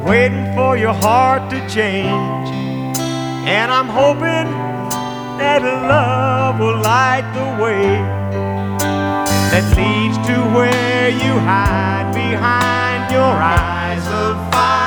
waiting for your heart to change. And I'm hoping that love will light the way that leads to where you hide behind your eyes of fire.